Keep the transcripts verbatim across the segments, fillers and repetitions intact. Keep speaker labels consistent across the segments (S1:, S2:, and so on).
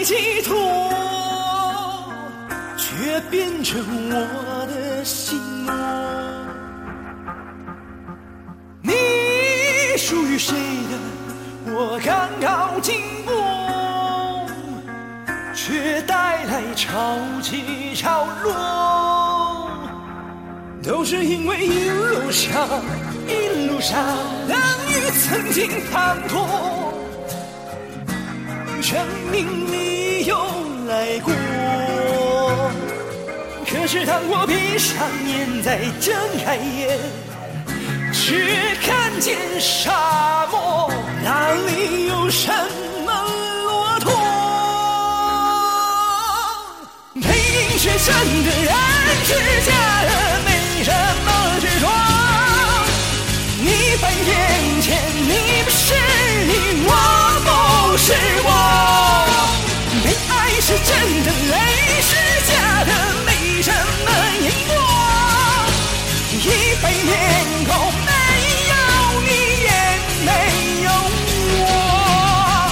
S1: 寄托，却变成我的心魔。你属于谁的，我刚好经过，却带来潮起潮落。都是因为一路上一路上冷雨曾经滂沱，证明你有来过。可是当我闭上眼再睁开眼，却看见沙漠，哪里有什么骆驼？背影是真的，人是假的，没什么执着。你摆眼前，你不是你，我不是我。被爱是真的，泪是假的，没什么因果。一杯面孔，没有你也没有我。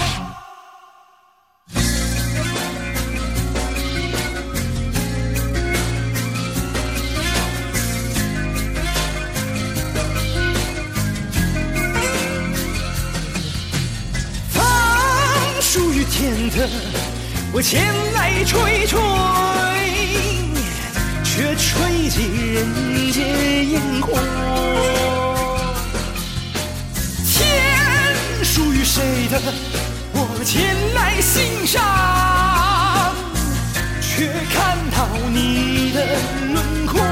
S1: 风属于天的，我前来吹吹，却吹进人间烟火。天属于谁的，我前来欣赏，却看到你的轮廓。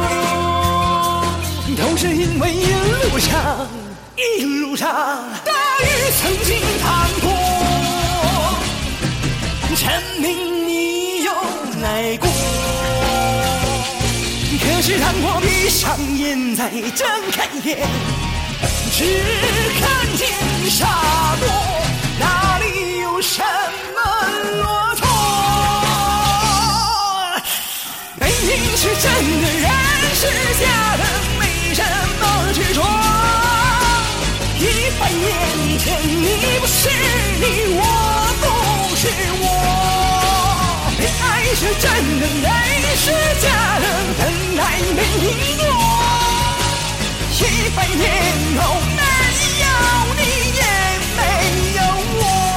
S1: 都是因为一路上一路上大雨曾经滂沱，证明你有来过。可是当我闭上眼再睁开眼，只看见沙漠，哪里有什么骆驼？背影是真的，人是假的，没什么执着。一摆眼前，你不是你，我不是我。被爱是真的，泪是假的，本来没因果。一百年后，没有你也没有我。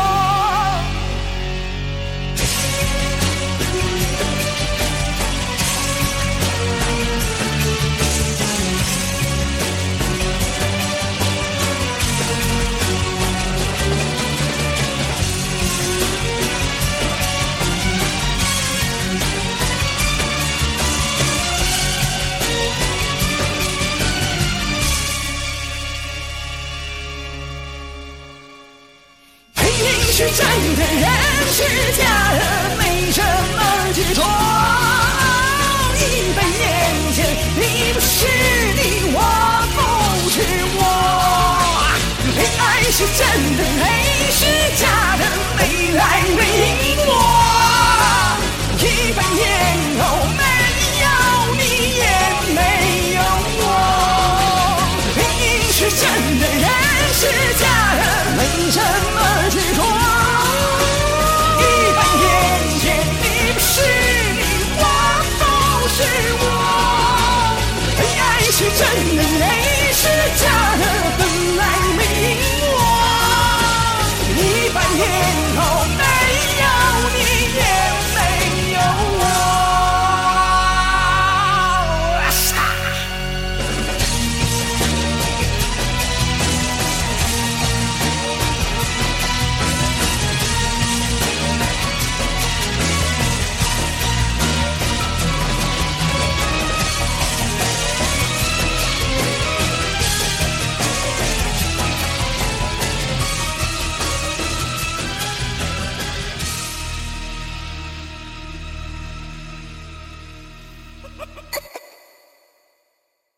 S1: 是真的，人是假的，没什么执着。一杯面前，你不是你，我不是我。被爱是真的，泪是假的，没来没因果。一杯面后，没有你也没有我。背影是真的，人是假的，没什么执着。是真的，泪是假的，本来没因果。一百年后，没有你也没有我。